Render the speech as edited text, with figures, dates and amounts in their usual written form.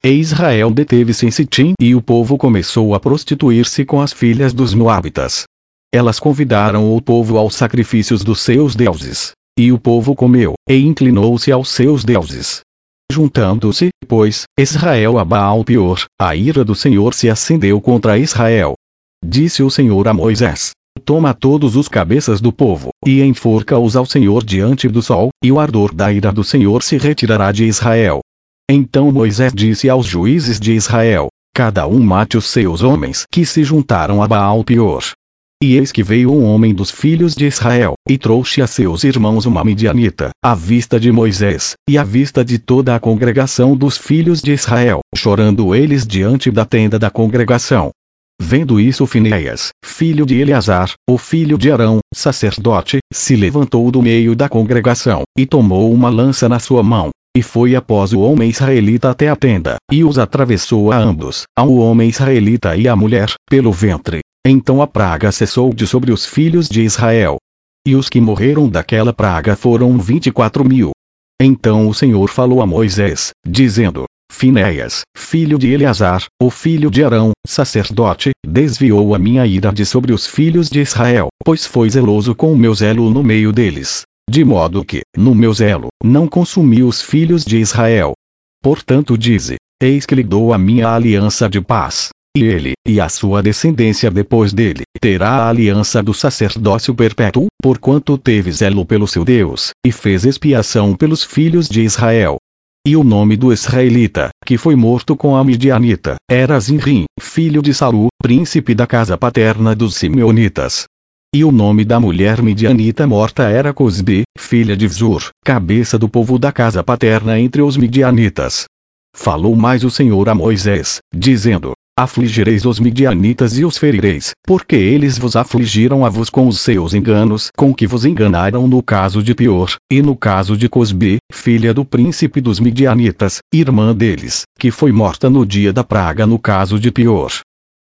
E Israel deteve-se em Sitim e o povo começou a prostituir-se com as filhas dos moabitas. Elas convidaram o povo aos sacrifícios dos seus deuses. E o povo comeu, e inclinou-se aos seus deuses. Juntando-se, pois, Israel a Baal-Peor, a ira do Senhor se acendeu contra Israel. Disse o Senhor a Moisés: Toma todos os cabeças do povo, e enforca-os ao Senhor diante do sol, e o ardor da ira do Senhor se retirará de Israel. Então Moisés disse aos juízes de Israel: Cada um mate os seus homens que se juntaram a Baal-Peor. E eis que veio um homem dos filhos de Israel, e trouxe a seus irmãos uma midianita, à vista de Moisés, e à vista de toda a congregação dos filhos de Israel, chorando eles diante da tenda da congregação. Vendo isso, Finéias, filho de Eleazar, o filho de Arão, sacerdote, se levantou do meio da congregação, e tomou uma lança na sua mão, e foi após o homem israelita até a tenda, e os atravessou a ambos, ao homem israelita e à mulher, pelo ventre. Então a praga cessou de sobre os filhos de Israel. E os que morreram daquela praga foram 24.000. Então o Senhor falou a Moisés, dizendo: Finéias, filho de Eleazar, o filho de Arão, sacerdote, desviou a minha ira de sobre os filhos de Israel, pois foi zeloso com o meu zelo no meio deles, de modo que, no meu zelo, não consumi os filhos de Israel. Portanto dize: Eis que lhe dou a minha aliança de paz. E ele, e a sua descendência depois dele, terá a aliança do sacerdócio perpétuo, porquanto teve zelo pelo seu Deus, e fez expiação pelos filhos de Israel. E o nome do israelita, que foi morto com a midianita, era Zinrim, filho de Salu, príncipe da casa paterna dos Simeonitas. E o nome da mulher midianita morta era Cosbi, filha de Zur, cabeça do povo da casa paterna entre os midianitas. Falou mais o Senhor a Moisés, dizendo: Afligireis os midianitas e os ferireis, porque eles vos afligiram a vos com os seus enganos com que vos enganaram no caso de Peor, e no caso de Cosbi, filha do príncipe dos midianitas, irmã deles, que foi morta no dia da praga no caso de Peor.